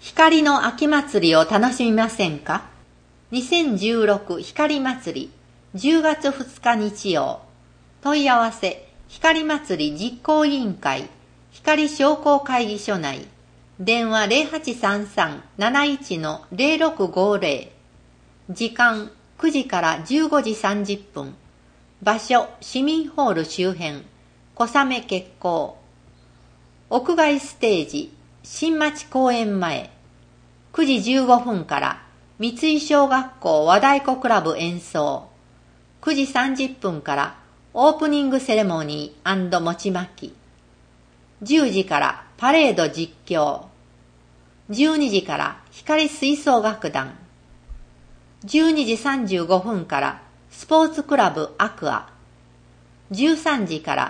光の秋祭りを楽しみませんか？ 2016 光祭り10月2日日曜。問い合わせ光祭り実行委員会光商工会議所内。電話 0833-71-0650。時間9時から15時30分。場所市民ホール周辺。小雨決行。屋外ステージ新町公園前。9時15分から三井小学校和太鼓クラブ演奏。9時30分からオープニングセレモニー&餅巻き。10時からパレード実況。12時から光吹奏楽団。12時35分からスポーツクラブアクア。13時から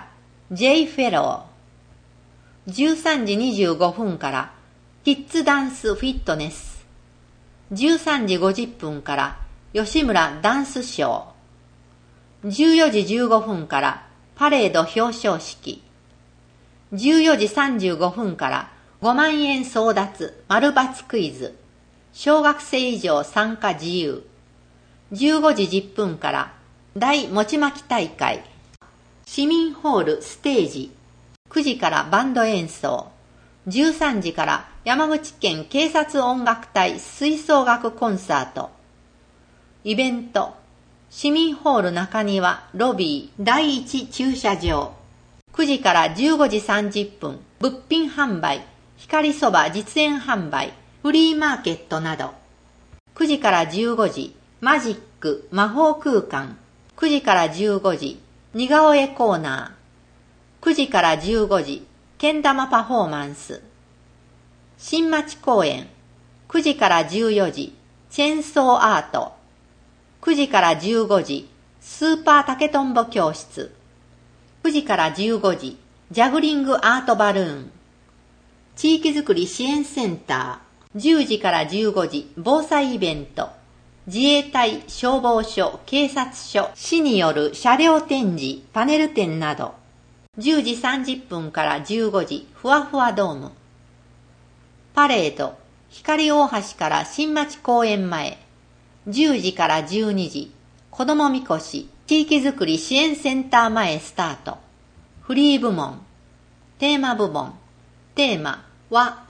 J フェロー。13時25分からキッズダンスフィットネス。13時50分から吉村ダンスショー。14時15分からパレード表彰式。14時35分から5万円争奪丸×クイズ。小学生以上参加自由。15時10分から大餅巻き大会。市民ホールステージ。9時からバンド演奏。13時から山口県警察音楽隊吹奏楽コンサート。イベント。市民ホール中庭ロビー第1駐車場。9時から15時30分。物品販売。光そば実演販売。フリーマーケットなど。9時から15時。マジック魔法空間。9時から15時。似顔絵コーナー。9時から15時、けん玉パフォーマンス。新町公園。9時から14時、チェーンソーアート。9時から15時、スーパー竹とんぼ教室。9時から15時、ジャグリングアートバルーン。地域づくり支援センター。10時から15時、防災イベント。自衛隊、消防署、警察署、市による車両展示、パネル展など。10時30分から15時、ふわふわドーム。パレード、光大橋から新町公園前。10時から12時、子どもみこし、地域づくり支援センター前スタート。フリー部門。テーマ部門。テーマ、わ。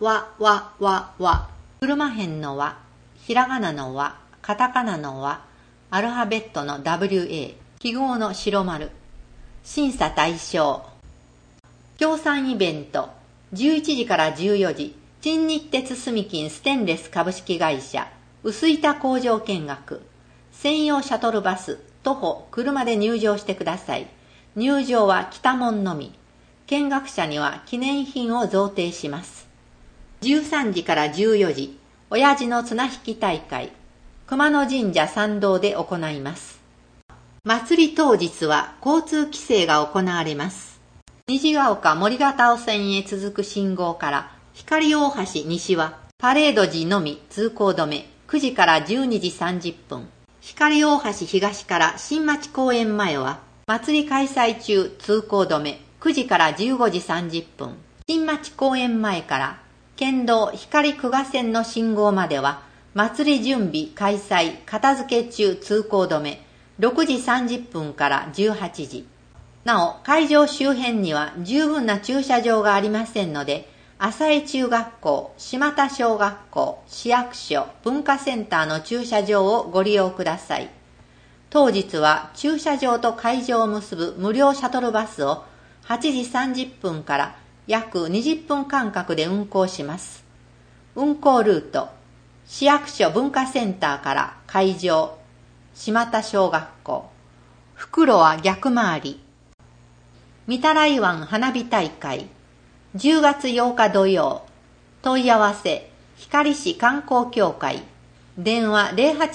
車編のわ、ひらがなのわ、カタカナのわ、アルファベットの WA、記号の白丸。審査対象。協賛イベント。11時から14時、新日鉄住金ステンレス株式会社、薄板工場見学。専用シャトルバス、徒歩、車で入場してください。入場は北門のみ。見学者には記念品を贈呈します。13時から14時、親父の綱引き大会。熊野神社参道で行います。祭り当日は交通規制が行われます。虹ヶ丘森形尾線へ続く信号から光大橋西はパレード時のみ通行止め。9時から12時30分。光大橋東から新町公園前は祭り開催中通行止め。9時から15時30分。新町公園前から県道光久我線の信号までは祭り準備開催片付け中通行止め。6時30分から18時。なお、会場周辺には十分な駐車場がありませんので、浅江中学校、島田小学校、市役所、文化センターの駐車場をご利用ください。当日は駐車場と会場を結ぶ無料シャトルバスを8時30分から約20分間隔で運行します。運行ルート、市役所文化センターから会場、島田小学校。袋は逆回り。御手洗湾花火大会。10月8日土曜。問い合わせ、光市観光協会。電話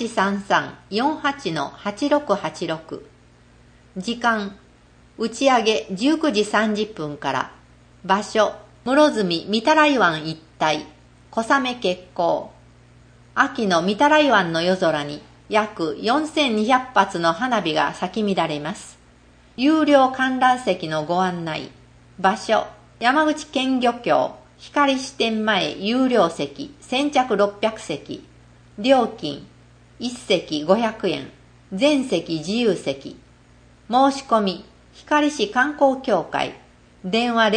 0833-48-8686。時間、打ち上げ19時30分から。場所、室積御手洗湾一帯。小雨決行。秋の御手洗湾の夜空に約4200発の花火が咲き乱れます。有料観覧席のご案内。場所、山口県漁協光支店前有料席、先着600席。料金、1席500円。全席自由席。申し込み、光市観光協会。電話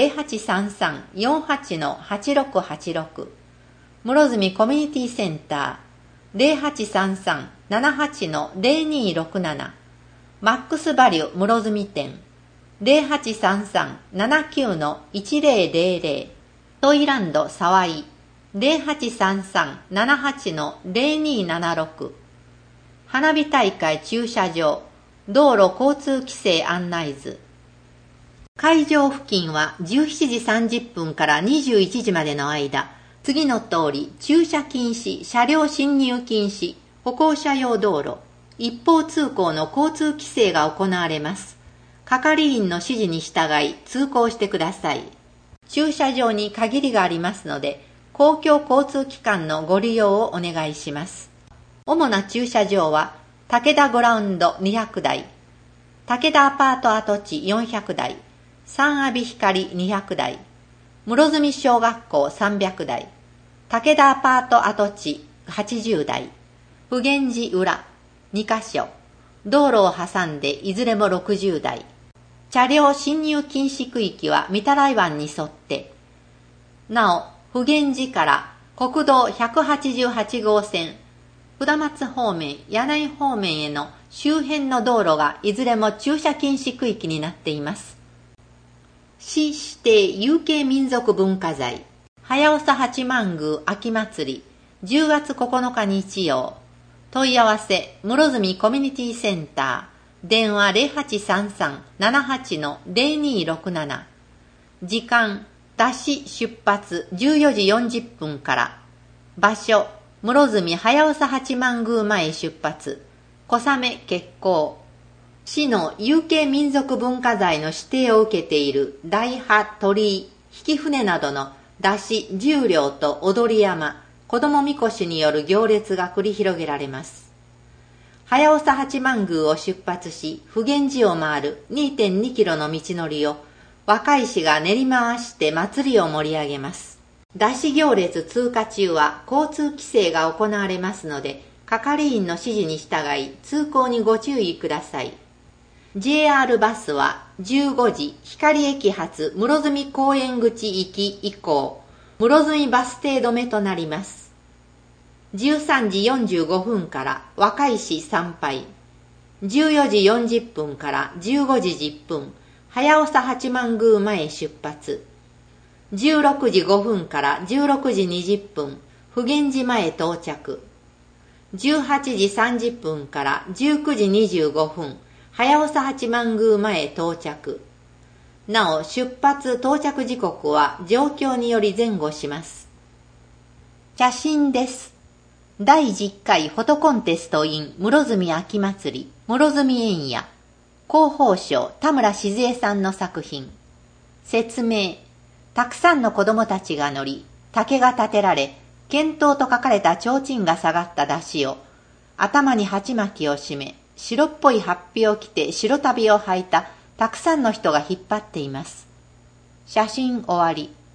0833-48-8686。室積コミュニティセンター。0833-78-0267。マックスバリュー室積店。0833-79-1000。トイランド沢井。0833-78-0276。花火大会駐車場。道路交通規制案内図。会場付近は17時30分から21時までの間、次の通り駐車禁止、車両進入禁止、歩行者用道路、一方通行の交通規制が行われます。係員の指示に従い通行してください。駐車場に限りがありますので、公共交通機関のご利用をお願いします。主な駐車場は、武田グラウンド200台、武田アパート跡地400台、三阿鼻光200台、室積小学校300台、武田アパート跡地80台、普賢寺裏2カ所、道路を挟んでいずれも60台。車両進入禁止区域は御手洗湾に沿って、なお、普賢寺から国道188号線、札松方面、柳井方面への周辺の道路がいずれも駐車禁止区域になっています。市指定有形民族文化財、早長八幡宮秋祭り、10月9日日曜。問い合わせ、室積コミュニティセンター、電話0833-78-0267。時間、出し出発14時40分から。場所、室積早長八幡宮前出発。小雨決行。市の有形民族文化財の指定を受けている大波、鳥居、引舟などの出し、重量と踊り山、子供みこしによる行列が繰り広げられます。早長八幡宮を出発し、普賢寺を回る 2.2 キロの道のりを若い市が練り回して祭りを盛り上げます。出し行列通過中は交通規制が行われますので、係員の指示に従い通行にご注意ください。JR バスは15時光駅発室積公園口行き以降、室積バス停止めとなります。13時45分から若い市参拝。14時40分から15時10分、早長八幡宮前出発。16時5分から16時20分、普賢寺前到着。18時30分から19時25分、早長八幡宮前到着。なお、出発到着時刻は状況により前後します。写真です。第10回フォトコンテスト in 室積秋祭り、室積園野。広報賞田村静江さんの作品。説明。たくさんの子供たちが乗り、竹が立てられ、健闘と書かれた提灯が下がった出汁を、頭に鉢巻きを締め、白っぽい法被を着て白足袋を履いたたくさんの人が引っ張っています。写真終わり。